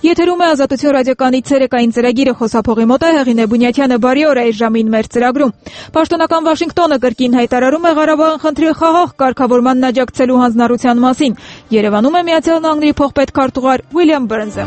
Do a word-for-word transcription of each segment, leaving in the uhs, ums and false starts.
Եթերում է Ազատություն ռադիոկայանի ցերեկային ծրագիրը, խոսափողի մոտ է Հեղինե Բունյաթյանը, բարի օր այս ժամին մեր ծրագրում։ Պաշտոնական Վաշինգտոնը կրկին հայտարարում է Ղարաբաղի խնդրի խաղաղ կարգավորմանն աջակցելու հանձնառության մասին։ Երևանում է Միացյալ Նահանգների փոխպետքարտուղար Ուիլյամ Բըրնսը։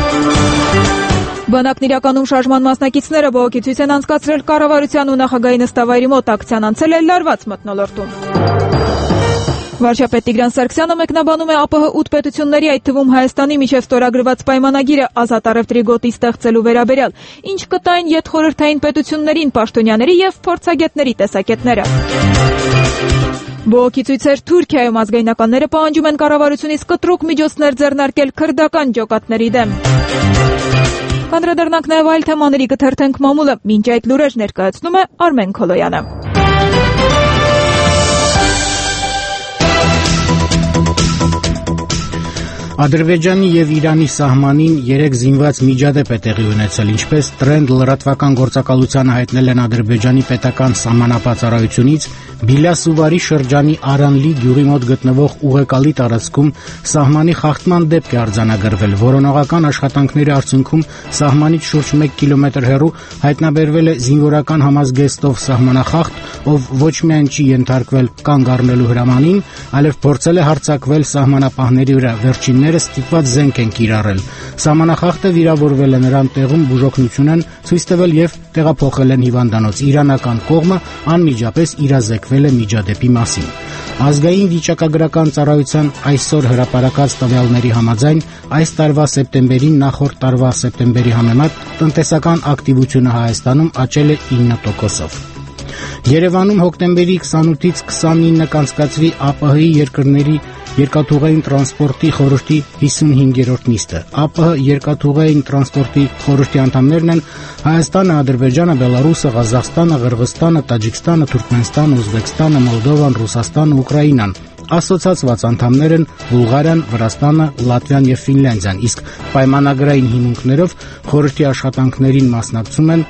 Բանակն իրականում շարժման մասնակիցները բողոքի ցույց են անցկացրել կառավարության ու նախագահի նստավայրի մոտ, ակցիան անցել է լարված մթնոլորտում։ Վարչապետ Տիգրան Սարգսյանը մեկնաբանում է ԱՊՀ ութ պետությունների, այդ թվում Հայաստանի միջև ստորագրված պայմանագիրը ազատ առևտրի գոտի ստեղծելու վերաբերյալ, ինչ կտային ետխորհրդային պետություններին, պաշտոնյաների եւ փորձագետների տեսակետները։ Բողոքի ցույցեր Թուրքիայում ազգայնականները պահանջում են կառավարությունից կտրուկ միջոցներ ձեռնարկել քրդական ջոկատների դեմ։ Կանդրադառնանք նաև այլ թեմաների, կթերթենք մամուլը, մինչ այդ լուրեր ներկայացնում է Արմեն Քոլոյանը։ Ադրբեջանի եւ Իրանի սահմանին երեք զինված միջադեպ է տեղի ունեցել, ինչպես Տրենդ լրատվական գործակալությանը հայտնել են Ադրբեջանի պետական սահմանապահ Բիլասուվարի շրջանի Արանլի գյուղի մոտ գտնվող ուղեկալի տարածքում սահմանի խախտման դեպք է արձանագրվել։ Որոնողական աշխատանքների արդյունքում սահմանից շուրջ մեկ կիլոմետր հեռու հայտնաբերվել է զինվորական համազգեստով սահմանախախտ, ով ոչ միայն չի ենթարկվել կանգ առնելու հրամանին, այլև փորձել է հարձակվել սահմանապահների վրա։ Վերջիններս ստիպված զենք են կիրառել։ Սահմանախախտը վիրավորվել է, նրան տեղում բուժօգնություն են ցույց տվել եւ տեղափոխել են հիվանդանոց։ Իրանական կողմը անմիջապես իրազեկվել է միջադեպի մասին։ Ազգային վիճակագրական ծառայության այսօր հրապարակած տվյալների համաձայն այս տարվա սեպտեմբերին նախորդ տարվա սեպտեմբերի համեմատ տնտեսական ակտիվությունը Հայաստանում աճել է ինը տոկոսով։ Երևանում հոկտեմբերի քսանութից քսանինը կանցկացվի ԱՊՀ-ի երկրների երկաթուղային տրանսպորտի խորհրդի հիսունհինգերորդ նիստը։ ԱՊՀ երկաթուղային տրանսպորտի խորհրդի անդամներն են Հայաստանը, Ադրբեջանը, Բելարուսը, Ղազախստանը, Ղրղստանը, Տաջիկստանը, Թուրքմենստանը, Ուզբեկստանը, Մոլդովան, Ռուսաստանը, Ուկրաինան։ Ասոցիացված անդամներ են Բուլղարիան, Վրաստանը, Լատվիան եւ Ֆինլանդիան, իսկ պայմանագրային հիմունքներով խորհրդի աշխատանքներին մասնակցում են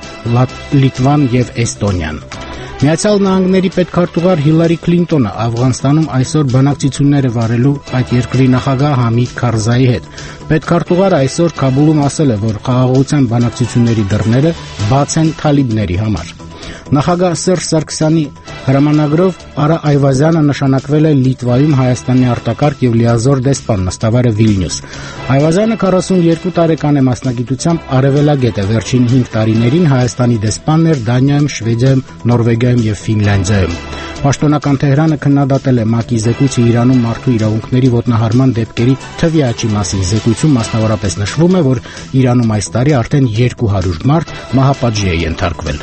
Լիտվան եւ Էստոնիան։ Միացյալ Նահանգների պետքարտուղար Հիլարի Քլինտոնը Աֆղանստանում այսօր բանակցություններ է վարելու այդ երկրի նախագահ Համիդ Քարզայի հետ։ Պետքարտուղարը այսօր Քաբուլում ասել է, որ խաղաղության բանակցությունների դռները բաց են թալիբների համար։ Նախագահ Սերժ Սարգսյանի հրամանագրով Արա Այվազյանը նշանակվել է Լիտվայում Հայաստանի արտակարգ եւ լիազոր դեսպան, նստավայրը Վիլնյուս։ Այվազյանը քառասունյոթ տարեկան է, մասնագիտությամբ արևելագետ է, վերջին հինգ տարիներին Հայաստանի դեսպանն էր Դանիայում, Շվեդիայում, Նորվեգիայում եւ Ֆինլանդիայում։ Պաշտոնական Թեհրանը քննադատել է ՄԱԿ-ի զեկույցը Իրանում մարդու իրավունքների ոտնահարման դեպքերի թվի աճի մասին։ Զեկույցում մասնավորապես նշվում է, որ Իրանում այս տարի արդեն երկու հարյուր մարդ մահապատժի է ենթարկվել։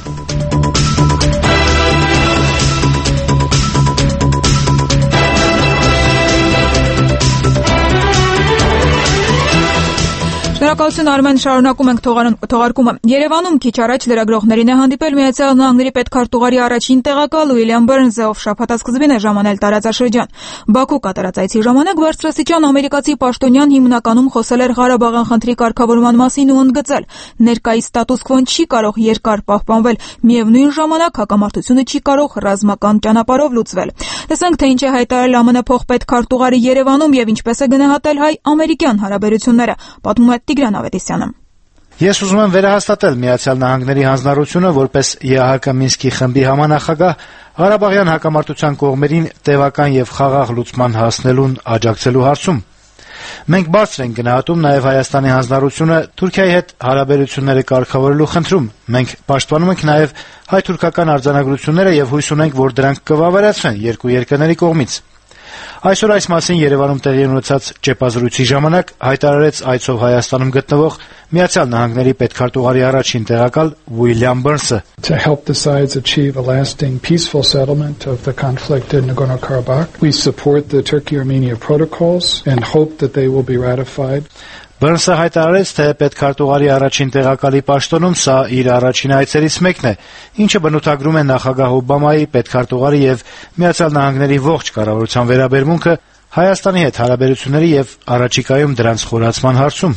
Շնորհակալություն Արմեն, շարունակում ենք թողարկումը։ Երևանում քիչ առաջ լրագրողներին է հանդիպել Միացյալ Նահանգների պետքարտուղարի առաջին տեղակալ Ուիլյամ Բըրնսը, ով շաբաթասկզբին է ժամանել տարածաշրջան։ Բաքու կատարած այցի ժամանակ բարձրաստիճան ամերիկացի պաշտոնյան հիմնականում խոսել էր Ղարաբաղյան խնդրի կարգավորման մասին ու ընդգծել. ներկայիս ստատուս քվոն չի կարող երկար պահպանվել, միևնույն ժամանակ հակամարտությունը չի կարող ռազմական ճանապարհով լուծվել։ Տեսանք, թե ինչ է հայտարարել ԱՄՆ փոխպետքարտուղարի Երևանում եւ ինչպես է գնահատել հայ-ամերիկյան հարաբերությունները, պատմում է Տիգրան Ավետիսյանը։ Ես ուզում եմ վերահաստատել Միացյալ Նահանգների հանձնառությունը որպես ԵԱՀԿ Մինսկի խմբի համանախագահ Ղարաբաղյան հակամարտության կողմերին տևական եւ խաղաղ լուծման հասնելուն աջակցելու հարցում։ Մենք բարձր ենք գնահատում նաեւ Հայաստանի հանձնառությունը Թուրքիայի հետ հարաբերությունները կարգավորելու խնդրում։ Մենք պաշտպանում ենք նաեւ հայ-թուրքական արձանագրությունները եւ հույս ունենք, որ դրանք կվավերացվեն երկու երկրների կողմից։ Այսօր այս մասին Երևանում տեղի ունեցած ճեպազրույցի ժամանակ հայտարարեց այցով Հայաստանում գտնվող Միացյալ Նահանգների պետքարտուղարի առաջին տեղակալ Ուիլյամ Բըրնսը. To help the sides achieve a lasting peaceful settlement of the conflict in Nagorno-Karabakh, we support the Turkey-Armenia protocols and hope that they will be ratified. Բըրնսը հայտարարեց, թե պետքարտուղարի առաջին տեղակալի պաշտոնում սա իր առաջին այցերից մեկն է, ինչը բնութագրում է նախագահ Օբամայի, պետքարտուղարի եւ Միացյալ Նահանգների ողջ կառավարության վերաբերմունքը Հայաստանի հետ հարաբերությունների եւ առաջիկայում դրանց խորացման հարցում։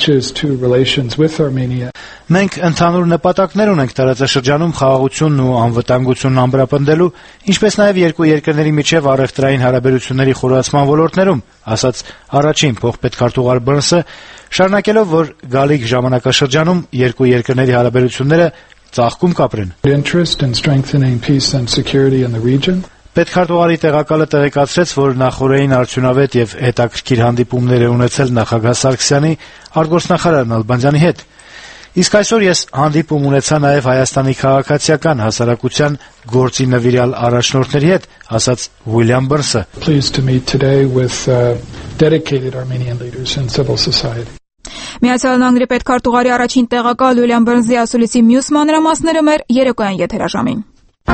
Մենք ընդհանուր նպատակներ ունենք տարածաշրջանում խաղաղությունն ու անվտանգությունն ամրապնդելու, ինչպես նաեւ երկու երկրների միջև առևտրային հարաբերությունների խորացման ոլորտներում, ասաց առաջին փոխպետքարտուղար Բըրնսը, շարունակելով, որ գալիք ժամանակաշրջանում երկու երկրների հարաբերությունները ծաղկում կապրեն։ Interest in strengthening peace and security in the region. Պետքարտուղարի տեղակալը տեղեկացրեց, որ նախորդային արդյունավետ եւ հետաքրքիր հանդիպումներ է ունեցել նախագահ Սարգսյանի արտգործնախարար Նալբանդյանի հետ։ Իսկ այսօր ես հանդիպում ունեցա նաեւ Հայաստանի քաղաքացիական հասարակության գործի նվիրյալ առաջնորդների հետ, ասաց Ուիլյամ Բըրնսը։ Pleased to meet today with uh, dedicated Armenian leaders in civil society. Միացյալ Նահանգների պետքարտուղարի առաջին տեղակալ Ուիլյամ Բըրնսի ասուլիսի մյուս մանրամասները մեր երեկոյան եթերաժամին։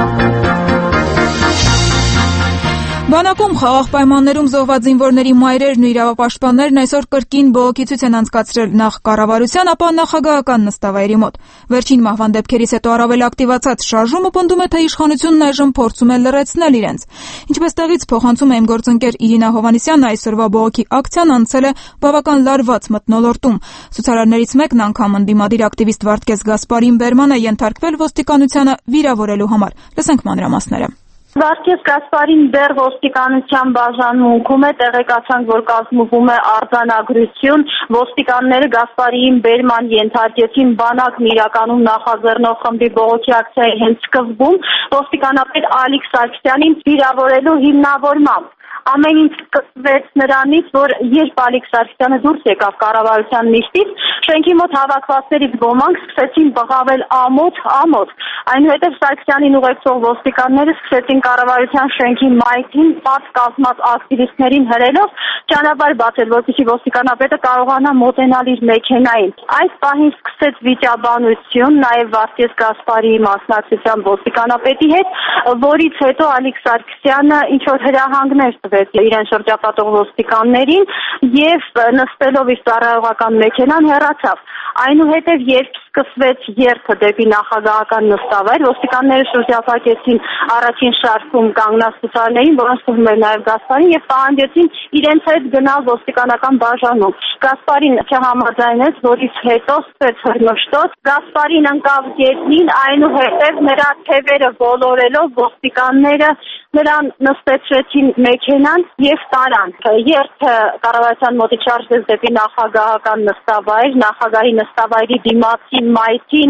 Բանակում խաղաղ պայմաններում զոհված զինվորների մայրերն ու իրավապաշտպաններն այսօր կրկին բողոքի ցույց են անցկացրել նախ կառավարության, ապա նախագահական նստավայրի մոտ։ Վերջին մահվան դեպքերից հետո առավել ակտիվացած շարժումը պնդում է, թե իշխանությունն այժմ փորձում է լրացնել իրենց։ Ինչպես տեղից փոխանցում է իմ գործընկեր Իրինա Հովհաննիսյանը, այսօրվա բողոքի ակցիան անցել է բավական լարված մթնոլորտում։ Ցուցարարներից մեկն անգամ ընդդիմադիր ակտիվիստ Վարդգես Գասպարին Բերմանը ենթարկվել ոստիկանությանը վիրավորելու համար։ Լսենք մանրամասները։ Վարդգես Գասպարին դեռ ոստիկանության բաժանմունքում է, տեղեկացանք, որ կազմվում է արձանագրություն, ոստիկանները Գասպարիին Բերման ենթարկեցին բանակն իրականում նախաձեռնող խմբի բողոքի ակցիայի հենց սկզբում ոստիկանապետ Ալիկ Սարգսյանին վիրավորելու հիմնավորմամբ։ Ամեն ինչ սկսվեց նրանից, որ երբ Ալիկ Սարգսյանը դուրս եկավ կառավարության նիստից, շենքի մոտ հավաքվածներից ոմանք սկսեցին բղավել ամոթ, ամոթ։ Այնուհետև Սարգսյանին ուղեկցող ոստիկանները սկսեցին կառավարության շենքի մայթին բաց կազմած ակտիվիստներին հրելով ճանապարհ բացել, որպեսզի ոստիկանապետը կարողանա մոտենալ իր մեքենային։ Այս պահին սկսեց վիճաբանություն, նաև Վարդգես Գասպարիի մասնակցությամբ ոստիկանապետի հետ, որից հետո Ալիկ Սարգսյանը ինչ որ հրահանգներ տվեց իրեն շրջապատող ոստիկաններին եւ նստելով իր ծառայողական մեքենան հեռացավ։ Այնուհետև երբ սկսվեց երթը դեպի նախագահական նստավայր, ոստիկանները շրջապատեցին առաջին շարքում կանգնած ցուցարարներին, որոնց թվում էր նաև Գասպարին, եւ պահանջեցին իրենց հետ գնալ ոստիկանական բաժանում։ Գասպարին չհամաձայնեց, որից հետո սկսեց հրմշտոց։ Գասպարին ընկավ գետնին, այնուհետև նրա թևերը ոլորելով ոստիկանները նրան նստեցրեցին մեքենան եւ տարան։ Երթը կառավարության մոտից շարժվեց դեպի նախագահական նստավայր, նախագահի նստավայրի դիմացի մայթին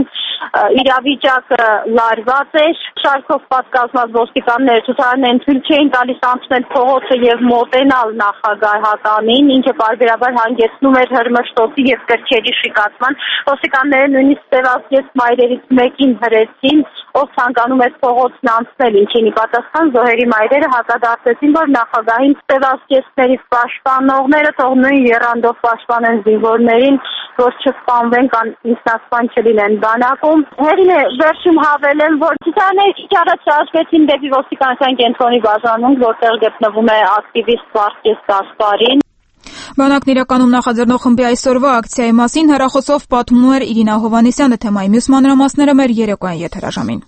իրավիճակը լարված էր, շարքով պատկազմած ոստիկանները ցուցարարներին թույլ չէին տալիս անցնել փողոցը եւ մոտենալ նախագահականին, ինչը պարբերաբար հանգեցնում էր հրմշտոցի եւ կրքերի շիկացման։ Ոստիկանները նույնիսկ ստեվազգես մայրերից մեկին հրեցին, ով ցանկանում էր փողոցն անցնել, ինչին ի պատասխան զոհերի մայրերը հակադարձեցին, որ նախագահին ստեվազգեսներից պաշտպանողները թող նույն եռանդով պաշտպանեն զինվորներին, որ չսպանվեն կամ ինքնասպան չլինեն բանակում։ Հերին է վերջում հավելեմ, որ ցուցարարները քիչ առաջ շարժվեցին դեպի ոստիկանության կենտրոնի բաժանում, որտեղ գտնվում է ակտիվիստ Վարդգես Գասպարին։ Բանակն իրականում նախաձեռնող խմբի այսօրվա ակցիայի մասին հեռախոսով պատմում էր Իրինա Հովհաննիսյանը, թեմայի մյուս մանրամասները մեր երեկոյան եթերաժամին։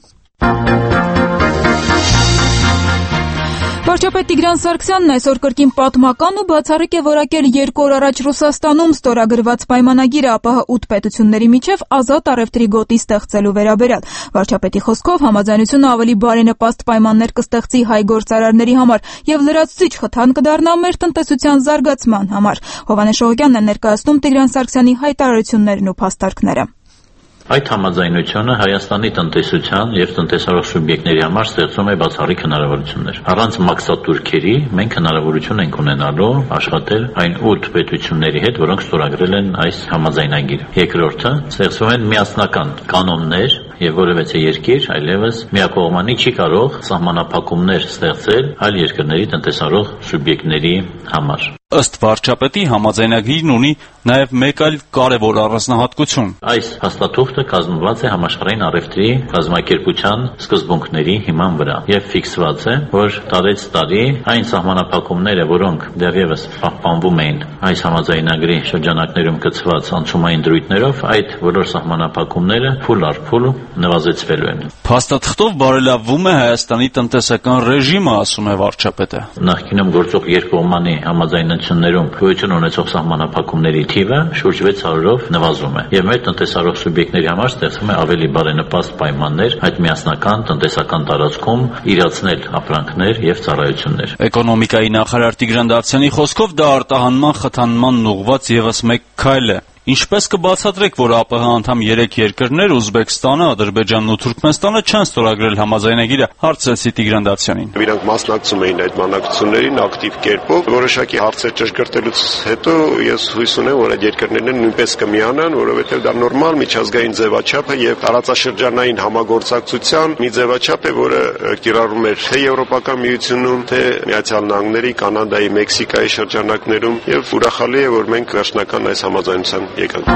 Վարչապետ Տիգրան Սարգսյանն այսօր կրկին պատմական ու բացառիկ է որակել երկու օր առաջ Ռուսաստանում ստորագրված պայմանագիրը ԱՊՀ ութ պետությունների միջև ազատ առևտրի գոտի ստեղծելու վերաբերյալ։ Վարչապետի խոսքով համաձայնությունը ավելի բարենպաստ պայմաններ կստեղծի հայ գործարարների համար եւ լրացուցիչ խթան կդառնա մեր տնտեսության զարգացման համար։ Հովհաննես Շողոկյանն է ներկայացնում Տիգրան Սարգսյանի հայտարարություններն ու փաստարկները։ Այդ համաձայնությունը Հայաստանի տնտեսության եւ տնտեսարող սուբյեկտների համար ստեղծում է բացառիկ հնարավորություններ։ Առանց մաքսատուրքերի մենք հնարավորություն ենք ունենալու աշխատել այն ութ պետությունների հետ, որոնք ստորագրել են այս համաձայնագիրը։ Երկրորդը, ստեղծվում են միասնական կանոններ եւ որևէ երկիր այլևս միակողմանի չի կարող սահմանափակումներ ստեղծել այլ երկրների տնտեսարող սուբյեկտների համար։ Ըստ վարչապետի համաձայնագիրն ունի նաև մեկ այլ կարևոր առանձնահատկություն։ Այս հաստատուղթը կազմված է համաշխարհային առևտրի կազմակերպության սկզբունքների հիման վրա եւ ֆիքսված է, որ տարեց տարի այն սահմանափակումները, որոնք դեռևս պահպանվում էին այս համաձայնագրի շրջանակներում գծված անցումային դրույթներով, այդ բոլոր սահմանափակումները փուլ առ փուլ նվազեցվելու են։ Փաստաթղթով բարելավվում է Հայաստանի տնտեսական ռեժիմը, ասում է վարչապետը։ Նախկինում գործող երկկողմանի համաձայնագրի համաձայնություններում գոյություն ունեցող սահմանափակումների թիվը շուրջ վեց հարյուրով նվազում է, եւ մեր տնտեսարող սուբյեկտների համար ստեղծվում է ավելի բարենպաստ պայմաններ այդ միասնական տնտեսական տարածքում իրացնել ապրանքներ եւ ծառայություններ։ Էկոնոմիկայի նախարար Տիգրան Դավթյանի խոսքով դա արտահանման խթանման ուղղված եւս մեկ քայլ է։ Ինչպես կբացատրեք, որ ԱՊՀ անդամ երեք երկրներ՝ Ուզբեկստանը, Ադրբեջանն ու Թուրքմենստանը չեն ստորագրել համաձայնագիրը, հարցրեցի Տիգրան Դավթյանին։ Իրանք մասնակցում էին այդ բանակցություններին ակտիվ կերպով, որոշակի հարցեր ճշգրտելուց հետո ես հույս ունեմ, որ այդ երկրներն նույնպես կմիանան, որովհետև դա նորմալ միջազգային ձևաչափ է եւ տարածաշրջանային համագործակցության մի ձևաչափ է, որը կիրառում էր թե Եվրոպական միությունում, թե Միացյալ Նահանգների, Կանադայի, Մեքսիկայի շրջանակներում եւ ուրախալի է, որ մենք վերջնական այս համաձայնության եկանք։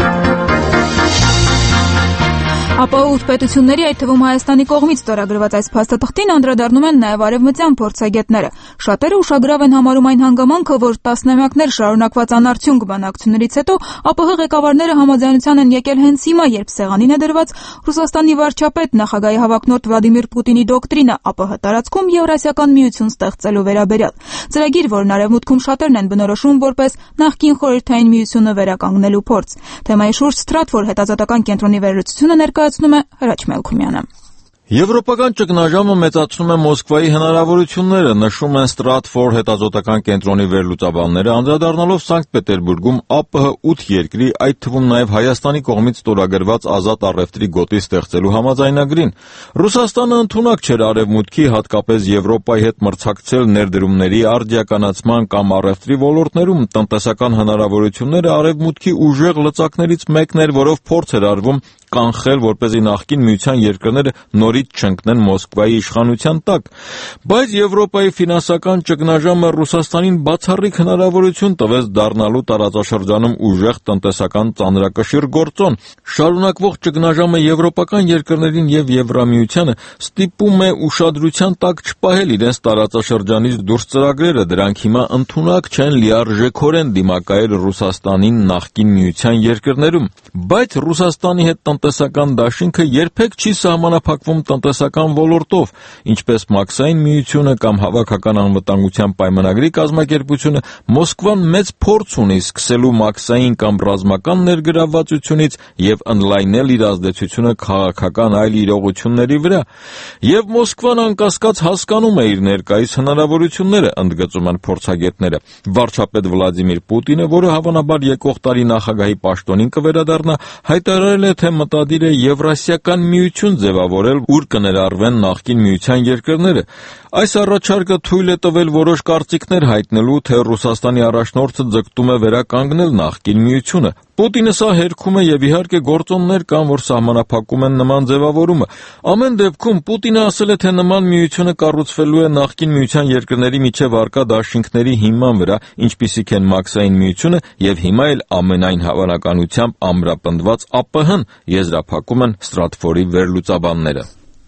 ԱՊՀ ութ պետությունների, այդ թվում Հայաստանի կողմից ստորագրված այս փաստաթղթին անդրադառնում են նաև արևմտյան փորձագետները։ Շատերը ուշագրավ են համարում այն հանգամանքը, որ տասնամյակներ շարունակված անարդյունք բանակցություններից հետո ԱՊՀ ղեկավարները համաձայնության են եկել հենց հիմա, երբ սեղանին է դրված Ռուսաստանի վարչապետ նախագահի հավակնորդ Վլադիմիր Պուտինի դոկտրինը ԱՊՀ տարածքում Եվրասիական միություն ստեղծելու վերաբերյալ։ Ծրագիր, որն արևմուտքում շատերն են բնորոշում որպես նախկին խորհրդային միությունը վերականգնելու փորձ։ Թեմայի շուրջ Stratfor հետազոտական կենտրոնի վերլուծությունը ներկայացնում է Հրաչ Մելքումյանը։ Եվրոպական ճգնաժամը մեծացնում է Մոսկվայի հնարավորությունները, նշում են Stratfor հետազոտական կենտրոնի վերլուծաբանները, անդրադառնալով Սանկտ Պետերբուրգում ԱՊՀ ութ երկրի, այդ թվում նաև Հայաստանի կողմից ստորագրված ազատ առևտրի գոտի ստեղծելու համաձայնագրին։ Ռուսաստանը ընդունակ չէր Արևմուտքի, հատկապես Եվրոպայի հետ մրցակցել ներդրումների, արդիականացման կամ առևտրի ոլորտներում։ Տնտեսական հնարավորությունները Արևմուտքի ուժեղ լծակներից մեկն էր, որով փորձ էր արվում կանխել, որպեսզի նախկին միության երկրները նորից չընկնեն Մոսկվայի իշխանության տակ, բայց Եվրոպայի ֆինանսական ճգնաժամը Ռուսաստանին բացառիկ հնարավորություն տվեց դառնալու տարածաշրջանում ուժեղ տնտեսական ծանրակշիռ գործոն։ Շարունակվող ճգնաժամը եվրոպական երկրներին եւ Եվրամիությանը ստիպում է ուշադրության տակ չպահել իրենց տարածաշրջանից դուրս ծրագրերը, դրանք հիմա ընդունակ չեն լիարժեքորեն դիմակայել Ռուսաստանին նախկին միության երկրներում, բայց Ռուսաստանի հետ տնտեսական դաշինքը երբեք չի սահմանափակվում տնտեսական ոլորտով, ինչպես Մաքսային միությունը կամ Հավաքական անվտանգության պայմանագրի կազմակերպությունը, Մոսկվան մեծ փորձ ունի սկսելու Մաքսային կամ ռազմական ներգրավվածությունից եւ ընդլայնել իր ազդեցությունը քաղաքական այլ իրողությունների վրա։ Եվ Մոսկվան անկասկած հասկանում է իր ներկայիս հնարավորությունները, ընդգծում են փորձագետները։ Վարչապետ Վլադիմիր Պուտինը, որը հավանաբար եկող տարի նախագահի պաշտոնին կվերադառնա, հայտարարել է, թե մտադիր է Եվրասիական միություն ձևավորել, ուր կներառվեն նախկին միության երկրները։ Այս առաջարկը թույլ է տվել որոշ կարծիքներ հայտնելու, թե Ռուսաստանի առաջնորդը ձգտում է վերականգնել նախկին միությունը։ Պուտինը սա հերքում է եւ իհարկե գործոններ կան, որ սահմանափակում են նման ձևավորումը։ Ամեն դեպքում Պուտինը ասել է, թե նման միությունը կառուցվելու է նախկին միության երկրների միջև առկա դաշինքների հիման վրա, ինչպիսիք են Մաքսային միությունը եւ հիմա էլ ամենայն հավանականությամբ ամրապնդված ԱՊՀ-ն, եզրափակում են Stratfor-ի վերլուծաբանները։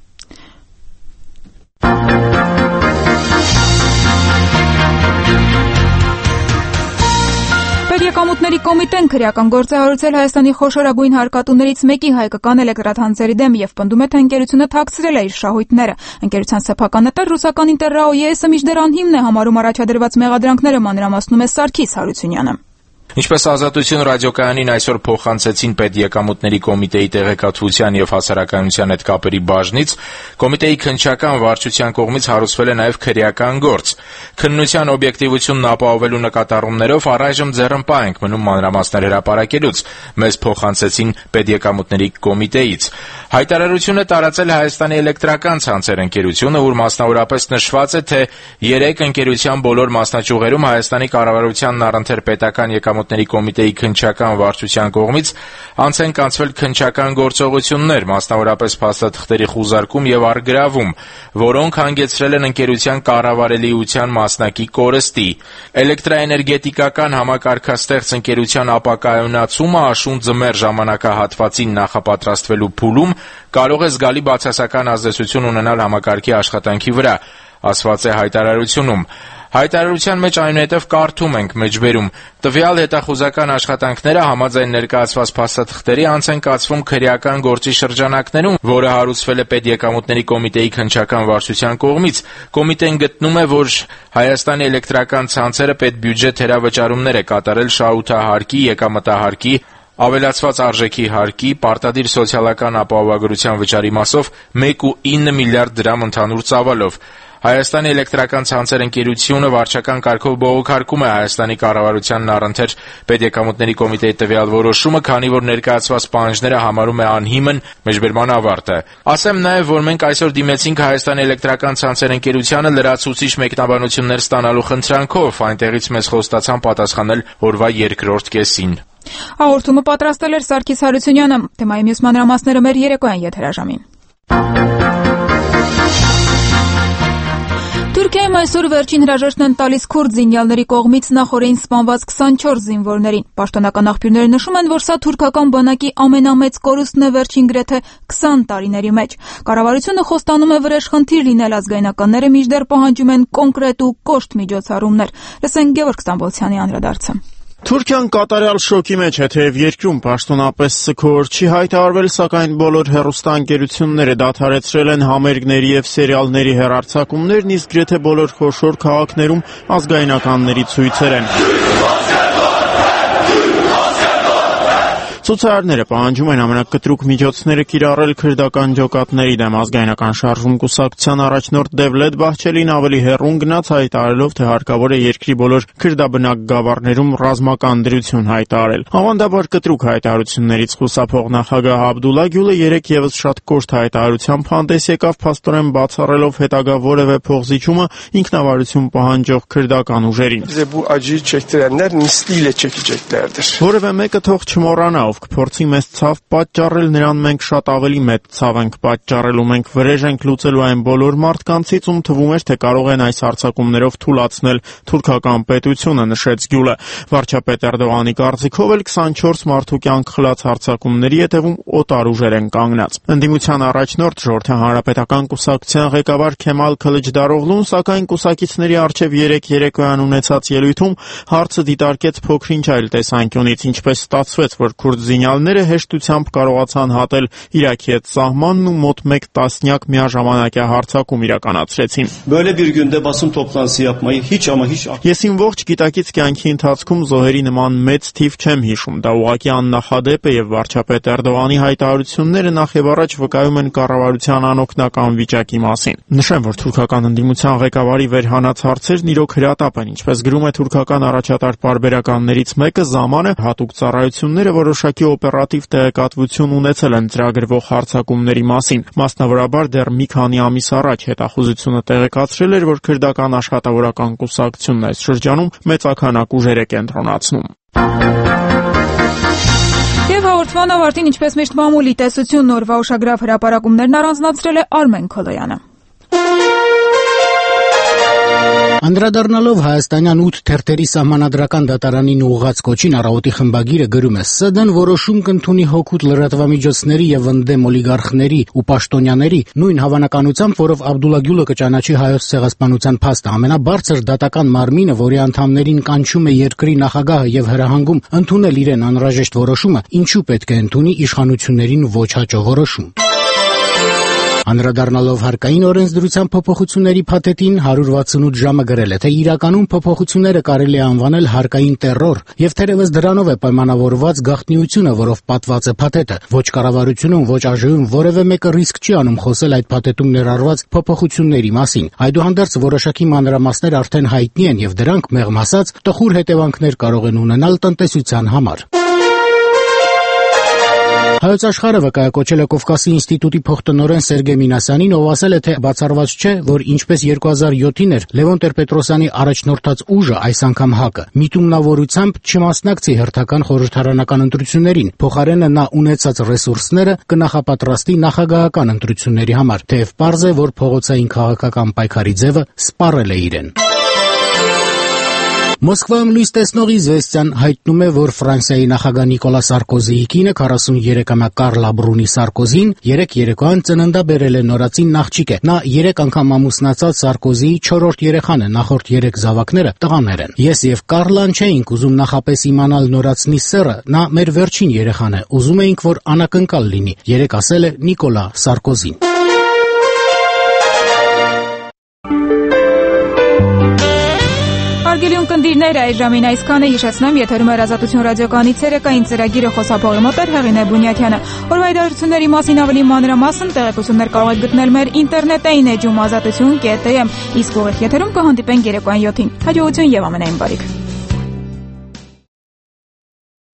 Պետեկամուտների կոմիտեն քրեական գործ է հարուցել Հայաստանի խոշորագույն հարկատուներից մեկի հայկական էլեկտրաթանձերի դեմ եւ պնդում է, թե ընկերությունը թաքցրել է իր շահույթները։ Ընկերության սեփականատար ռուսական Ինտերրաոյ-ը մինչդեռ անհիմն է համարում առաջադրված մեղադրանքները, մանրամասնում է Սարգիս Հարությունյանը։ Ինչպես Ազատություն ռադիոկայանին այսօր փոխանցեցին Պետեկամուտների կոմիտեի տեղեկատվության եւ հասարակայնության հետ կապերի բաժնից, կոմիտեի քննչական վարչության կողմից հարուցվել է նաեւ քրեական գործ։ Քննության օբյեկտիվությունն ապահովելու նկատառումներով առայժմ ձեռնպահ ենք մնում մանրամասներ հրապարակելուց, մեզ փոխանցեցին Պետեկամուտների կոմիտեից։ Հայտարարությունը տարածել է Հայաստանի էլեկտրական ցանցեր ընկերությունը, ուր մասնավորապես նշված է, թե երեք ընկերության բոլոր մասնաճյուղերում Հայաստանի կառավարությանն առընթեր պետական եկամուտների կոմիտեի քննչական վարչության կողմից անց են կանցվել քննչական գործողություններ, մասնավորապես փաստաթղթերի խուզարկում եւ առգրավում, որոնք հանգեցրել են ընկերության կառավարելիության մասնակի կորստի։ Էլեկտրաէներգետիկական համակարգաստեղծ ընկերության ապակայունացումը աշուն ձմեռ ժամանակահատվածին նախապատրաստվելու փուլում կարող է զգալի բացասական ազդեցություն ունենալ համակարգի աշխատանքի վրա, ասված է հայտարարությունում։ Հայտարարության մեջ այնուհետև կարդում ենք մեջբերում. «Տվյալ հետախուզական աշխատանքները համաձայն ներկայացված փաստաթղթերի անց են կացվում քրեական գործի շրջանակներում, որը հարուցվել է Պետեկամուտների կոմիտեի քննչական վարչության կողմից։ Կոմիտեն գտնում է, որ Հայաստանի էլեկտրական ցանցերը պետբյուջետ հրավճարումներ է կատարել շահութահարկի, եկամտահարկի, ավելացված արժեքի հարկի, պարտադիր սոցիալական ապահովագրության վճարի մասով մեկ կողմը ինը միլիարդ դրամ ընդհանուր ծավալով։ Հայաստանի էլեկտրական ցանցեր ընկերությունը վարչական կարգով բողոքարկում է Հայաստանի կառավարությանն առընթեր Պետեկամուտների կոմիտեի տվյալ որոշումը, քանի որ ներկայացված պահանջները համարում է անհիմն, մեջբերման ավարտը։ Ասեմ նաև, որ մենք այսօր դիմեցինք Հայաստանի էլեկտրական ցանցեր ընկերությանը լրացուցիչ մեկնաբանություններ ստանալու խնդրանքով, այնտեղից մեզ խոստացան պատասխանել օրվա երկրորդ կեսին։ Հաղորդումը պատրաստել էր Սարգիս Հարությունյանը, թեմայի մյուս մանրամասները մեր երեկոյան եթերաժամին։ Թուրքիայում այսօր վերջին հրաժեշտն են տալիս քուրդ զինյալների կողմից նախօրեին սպանված քսանչորս զինվորներին։ Պաշտոնական աղբյուրները նշում են, որ սա թուրքական բանակի ամենամեծ կորուստն է վերջին գրեթե քսան տարիների մեջ։ Կառավարությունը խոստանում է վրեժխնդիր լինել, ազգայնականները մինչդեռ պահանջում են կոնկրետ ու կոշտ միջոցառումներ։ Լսենք Գևորգ Ստամբոլցյանի անդրադարձը։ Թուրքիան կատարյալ շոկի մեջ է, թեև երկրում պաշտոնապես սգոր չի հայտարարվել, սակայն բոլոր հեռուստաընկերությունները դադարեցրել են համերգների եւ սերիալների հեռարձակումներն, իսկ գրեթե բոլոր խոշոր քաղաքներում ազգայնականների ցույցեր են։ Ցուցարարները պահանջում են ամենակտրուկ միջոցները կիրառել քրդական ջոկատների դեմ։ Ազգայնական շարժում կուսակցության առաջնորդ Դևլետ Բահչելին ավելի հեռուն գնաց, հայտարարելով, թե հարկավոր է երկրի բոլոր քրդաբնակ գավառներում ռազմական դրություն հայտարարել։ Ավանդաբար կտրուկ հայտարարություններից խուսափող նախագահ Աբդուլլա Գյուլը երեկ եւս շատ կոշտ հայտարարությամբ հանդես եկավ, փաստորեն բացառելով հետագա որևէ փոխզիջումը ինքնավարություն պահանջող քրդական ուժերին։ Որևէ մեկը թող չմոռանա, կփորձի մեզ ցավ պատճառել, նրան մենք շատ ավելի մեծ ցավ ենք պատճառել ու մենք վրեժ ենք լուծելու այն բոլոր մարդկանցից, ում թվում էր, թե կարող են այս հարձակումներով թուլացնել թուրքական պետությունը, նշեց Գյուլը։ Վարչապետ Էրդողանի կարծիքով էլ քսանչորս մարդու կյանք խլած հարձակումների հետևում օտար ուժեր են կանգնած։ Ընդդիմության առաջնորդ Ժողովրդի հանրապետական կուսակցության ղեկավար Քեմալ Քլիչդարօղլուն, սակայն կուսակիցների առջև երեք երեկոյան ունեցած ելույթում հարցը դիտարկեց փոքրինչ այլ տեսանկյունից, ինչպես ստացվեց, որ քուրդ զինյալները հեշտությամբ կարողացան հատել Իրաքի հետ սահմանն ու մոտ մեկ տասնյակ միաժամանակյա հարձակում իրականացրեցին։ Ես իմ ողջ գիտակից կյանքի ընթացքում զոհերի նման մեծ թիվ չեմ հիշում։ Դա ուղղակի աննախադեպ է եւ վարչապետ Էրդողանի հայտարարությունները նախ եւ առաջ վկայում են կառավարության անօգնական վիճակի մասին։ Նշեմ, որ թուրքական ընդդիմության ղեկավարի վերհանած հարցերն իրոք հրատապ են, ինչպես գրում է թուրքական առաջատար պարբերականներից մեկը, Զամանը, հատուկ ծառայությունները որոշակի օպերատիվ տեղեկատվություն ունեցել են ծրագրվող հարձակումների մասին։ Մասնավորաբար դեռ մի քանի ամիս առաջ հետախուզությունը տեղեկացրել էր, որ քրդական աշխատավորական կուսակցությունն այս շրջանում մեծաքանակ ուժեր է կենտրոնացնում։ Եվ հաղորդման ավարտին, ինչպես միշտ, մամուլի տեսությունն օրվա ուշագրավ հրապարակումներն առանձնացրել է Արմեն Քոլոյանը։ Անդրադառնալով հայաստանյան ութ թերթերի սահմանադրական դատարանին ուղղված կոչին, Առավոտի խմբագիրը գրում է. «ՍԴ-ն որոշում կընդունի հօգուտ լրատվամիջոցների եւ ընդդեմ օլիգարխների ու պաշտոնյաների, նույն հավանականությամբ, որով Աբդուլլա Գյուլը կճանաչի հայոց ցեղասպանության փաստը, ամենաբարձր դատական մարմինը, որի անդամներին կանչում է երկրի նախագահը եւ հրահանգում ընդունել իրեն անհրաժեշտ որոշումը, ինչու պետք է ընդունի իշխանություններին ոչ հաճո որոշում»։ Անդրադառնալով հարկային օրենսդրության փոփոխությունների փաթեթին, հարյուր վաթսունութ ժամը գրել է, թե իրականում փոփոխությունները կարելի է անվանել հարկային տեռոր, եւ թերևս դրանով է պայմանավորված գաղտնիությունը, որով պատված է փաթեթը։ Ոչ կառավարությունում, ոչ ԱԺ-ում որևէ մեկը ռիսկ չի անում խոսել այդ փաթեթում ներառված փոփոխությունների մասին։ Այդուհանդերձ որոշակի մանրամասներ արդեն հայտնի են եւ դրանք, մեղմ ասած, տխուր հետևանքներ կարող են ունենալ տնտեսության համար։ Հայոց աշխարհը վկայակոչել է Կովկասի ինստիտուտի փոխտնօրեն Սերգեյ Մինասյանին, ով ասել է, թե բացառված չէ, որ ինչպես երկու հազար յոթին էր Լևոն Տեր-Պետրոսյանի առաջնորդած ուժը, այս անգամ ՀԱԿ-ը, միտումնավորությամբ չմասնակցի հերթական խորհրդարանական ընտրություններին, փոխարենը նա ունեցած ռեսուրսները կնախապատրաստի նախագահական ընտրությունների համար, թեև պարզ է, որ փողոցային քաղաքական պայքարի ձևը սպառել է իրեն։ Մոսկվայում լույս տեսնող Իզվեստիան հայտնում է, որ Ֆրանսիայի նախագահ Նիկոլա Սարկոզիի կինը քառասուններեքամյա Կարլա Բրունի Սարկոզին երեք երեկոյան ծննդաբերել է նորածին աղջիկ է։ Նա երեք անգամ ամուսնացած Սարկոզիի չորրորդ երեխան է, նախորդ երեք զավակները տղաներ են։ Ես եւ Կարլան չէինք ուզում նախապես իմանալ նորածնի սեռը, նա մեր վերջին երեխան է, ուզում էինք, որ անակնկալ լինի, երեք ասել է Նիկոլա Սարկոզին։ Հարգելի ունկնդիրներ, այս ժամին այսքանը հիշեցնեմ, եթերում էր Ազատություն ռադիոկայանի ցերեկային ծրագիրը խոսափողի մոտ էր Հեղինե Բունյաթյանը։ Օրվա իրադարձությունների մասին ավելի մանրամասն տեղեկություններ կարող եք գտնել մեր ինտերնետային էջում ազատություն կետ am, իսկ ուղիղ եթերում կհանդիպենք երեկոյան յոթին։ Հաջողություն եւ ամենայն բարիք։